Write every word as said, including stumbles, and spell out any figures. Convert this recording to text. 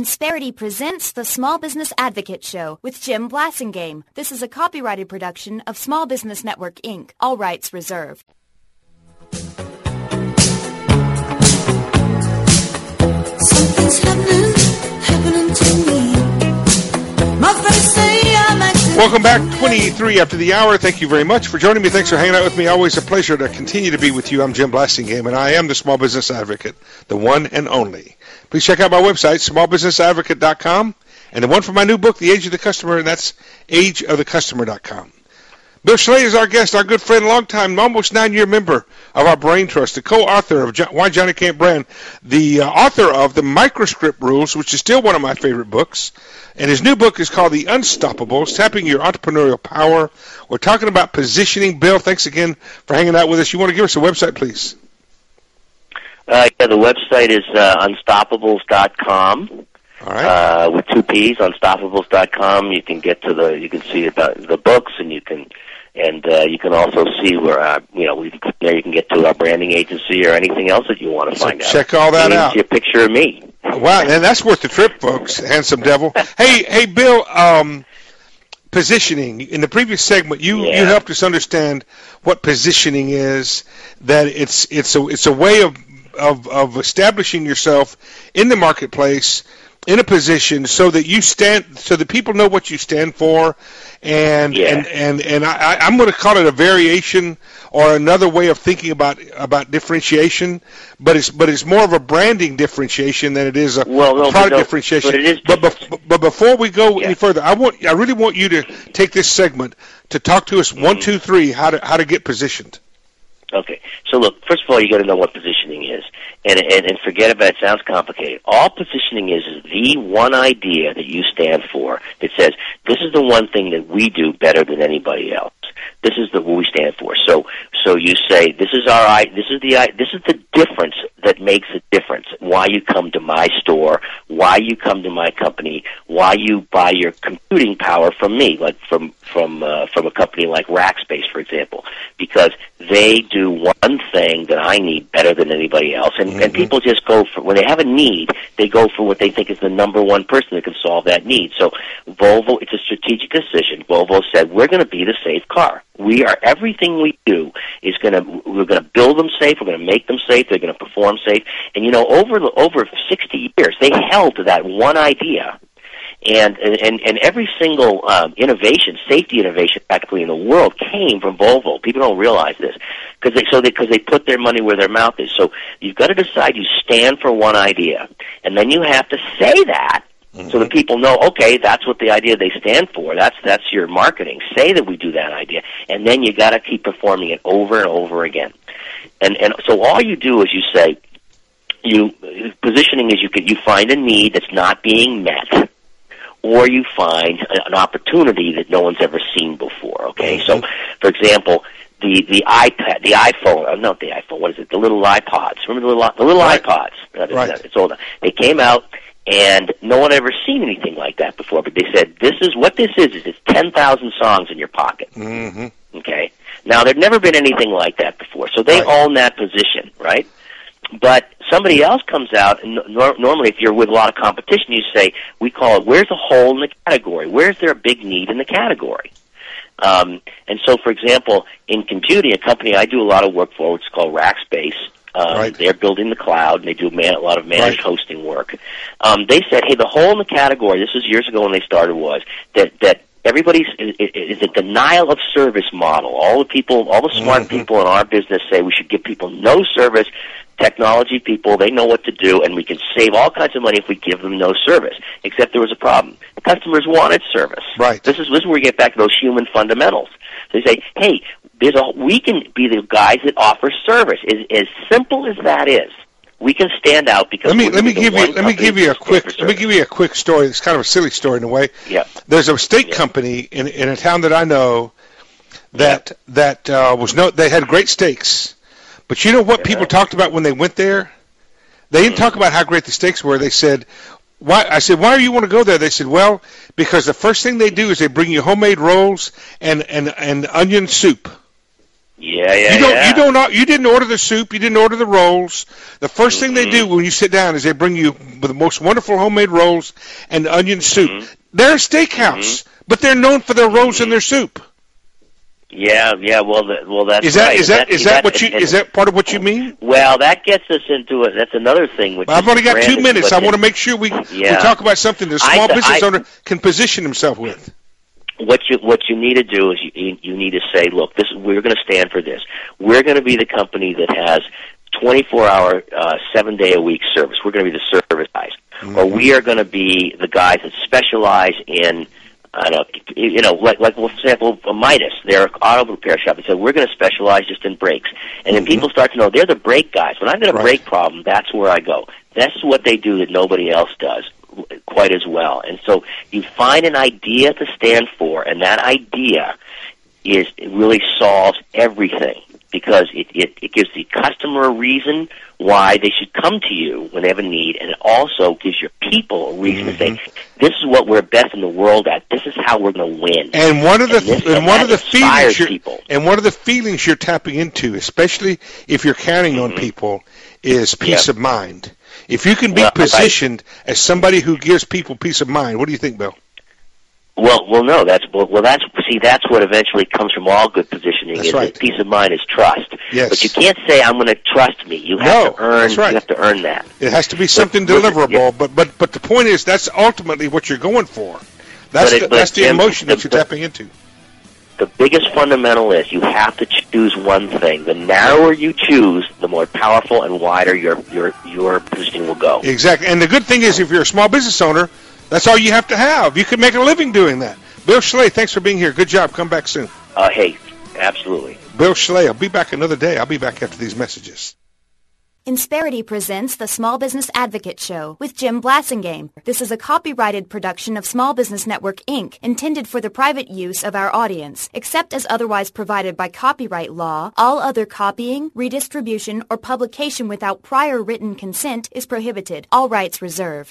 Insperity presents the Small Business Advocate Show with Jim Blasingame. This is a copyrighted production of Small Business Network, Incorporated. All rights reserved. Something's happening, happening to me. My friends say I'm acting. Welcome back, twenty-three after the hour. Thank you very much for joining me. Thanks for hanging out with me. Always a pleasure to continue to be with you. I'm Jim Blasingame, and I am the Small Business Advocate, the one and only. Please check out my website, small business advocate dot com, and the one for my new book, The Age of the Customer, and that's age of the customer dot com. Bill Schley is our guest, our good friend, longtime, almost nine-year member of our Brain Trust, the co-author of Why Johnny Can't Brand, the uh, author of The Microscript Rules, which is still one of my favorite books, and his new book is called The Unstoppables, Tapping Your Entrepreneurial Power. We're talking about positioning. Bill, thanks again for hanging out with us. You want to give us a website, please? Uh, yeah, the website is uh, unstoppables dot com. All right. Uh, with two P's, unstoppables dot com. You can get to the, you can see about the books, and you can, and uh, you can also see where, uh, you know, we, there you can get to our branding agency or anything else that you want to So find out. check all that you out. See a picture of me. Wow, and that's worth the trip, folks. Handsome devil. Hey, hey, Bill. Um, positioning. In the previous segment, you, Yeah. you helped us understand what positioning is. That it's it's a it's a way of of of establishing yourself in the marketplace, in a position so that you stand, so that people know what you stand for, and Yeah. and and and I, I'm going to call it a variation or another way of thinking about about differentiation, but it's but it's more of a branding differentiation than it is a, Well, no, a but product no, differentiation. but it is But, bef- but before we go Yeah. any further, I want I really want you to take this segment to talk to us one, two, three, how to how to get positioned. Okay. So look, first of all, you got to know what positioning is, and, and and forget about it. It sounds complicated. All positioning is is the one idea that you stand for that says this is the one thing that we do better than anybody else. This is the what we stand for. So so you say this is our I. This is the I. This is the difference that makes a difference. Why you come to my store? Why you come to my company? Why you buy your computing power from me, like from from uh, from a company like Rackspace, for example, because they do one thing that I need better than anybody else, and, Mm-hmm. and people just go for, when they have a need, they go for what they think is the number one person that can solve that need. So Volvo, it's a strategic decision. Volvo said, we're going to be the safe car. We are, everything we do is going to, we're going to build them safe, we're going to make them safe, they're going to perform safe. And you know, over the, over sixty years, they held to that one idea. And, and and every single um, innovation, safety innovation, practically in the world, came from Volvo. People don't realize this because they so because they, they put their money where their mouth is. So you've got to decide you stand for one idea, and then you have to say that mm-hmm. so that people know. Okay, that's what the idea they stand for. That's that's your marketing. Say that we do that idea, and then you got to keep performing it over and over again. And and so all you do is you say, you positioning is you can you find a need that's not being met, or you find an opportunity that no one's ever seen before, okay? Mm-hmm. So, for example, the, the iPad, the iPhone, uh, not the iPhone, what is it, the little iPods. Remember the little, the little right. iPods? Uh, right. It's old. They came out, and no one had ever seen anything like that before, but they said, this is, what this is, is it's ten thousand songs in your pocket, Mm-hmm. okay? Now, there'd never been anything like that before, so they right. own that position, right? But somebody else comes out, and nor- normally if you're with a lot of competition, you say, we call it, where's a hole in the category? Where's there a big need in the category? Um, and so, for example, in computing, a company I do a lot of work for, which is called Rackspace, um, right. they're building the cloud, and they do man- a lot of managed right. hosting work. Um, they said, hey, the hole in the category, this was years ago when they started, was that, that everybody's is, is a denial of service model. All the people, all the smart mm-hmm. people in our business say we should give people no service. Technology people, they know what to do, and we can save all kinds of money if we give them no service. Except there was a problem. The customers wanted service. Right. This is, this is where we get back to those human fundamentals. They say, hey, there's a, we can be the guys that offer service. As, as simple as that is, we can stand out because let me we're let me the give one you let me company give you a that quick stands for let me service. give you a quick story. It's kind of a silly story in a way. Yeah. There's a steak Yeah. company in in a town that I know that Yeah. that uh, was no they had great steaks, but you know what Yeah. people talked about when they went there? They didn't Mm-hmm. talk about how great the steaks were. They said, "Why?" I said, "Why do you want to go there?" They said, "Well, because the first thing they do is they bring you homemade rolls and and and onion soup." Yeah, yeah, You don't. yeah. You don't. You didn't order the soup. You didn't order the rolls. The first mm-hmm. thing they do when you sit down is they bring you the most wonderful homemade rolls and onion soup. Mm-hmm. They're a steakhouse, mm-hmm. but they're known for their rolls mm-hmm. and their soup. Yeah, yeah. Well, the, well, that's is that right. is that that, is that, that what you and, is that part of what you mean? Well, that gets us into it. That's another thing. Which well, I've is only got two minutes. I want to make sure we yeah. we talk about something the small I, business I, owner can position himself with. What you what you need to do is you you need to say, look, this we're going to stand for this. We're going to be the company that has twenty-four hour, uh, seven day a week service. We're going to be the service guys, mm-hmm. or we are going to be the guys that specialize in. I don't know, you know, like, like for example, Midas, they're an auto repair shop. They said, we're going to specialize just in brakes. And then mm-hmm. people start to know they're the brake guys. When I've got a right. brake problem, that's where I go. That's what they do that nobody else does quite as well. And so you find an idea to stand for, and that idea is it really solves everything because it, it, it gives the customer a reason why they should come to you when they have a need, and it also gives your people a reason mm-hmm. to say, this is what we're best in the world at. This is how we're going to win. And one of the and this, and and one of the feelings you're, people. and one of the feelings you're tapping into, especially if you're counting mm-hmm. on people, is peace yep. of mind. If you can be well, positioned I, as somebody who gives people peace of mind, what do you think, Bill? Well, well, no. That's well, well. That's see. That's what eventually comes from all good positioning. That's is right. that peace of mind is trust. Yes. But you can't say I'm going to trust me. You have no, to earn. That's right. You have to earn that. It has to be something but, deliverable. Yeah. But but but the point is, that's ultimately what you're going for. That's it, the, that's the Jim, emotion the, that you're the, tapping into. The biggest fundamental is you have to choose one thing. The narrower you choose, the more powerful and wider your your your positioning will go. Exactly. And the good thing is, if you're a small business owner, that's all you have to have. You can make a living doing that. Bill Schley, thanks for being here. Good job. Come back soon. Uh, hey, absolutely. Bill Schley, I'll be back another day. I'll be back after these messages. Insperity presents the Small Business Advocate Show with Jim Blasingame. This is a copyrighted production of Small Business Network, Incorporated, intended for the private use of our audience. Except as otherwise provided by copyright law, all other copying, redistribution, or publication without prior written consent is prohibited. All rights reserved.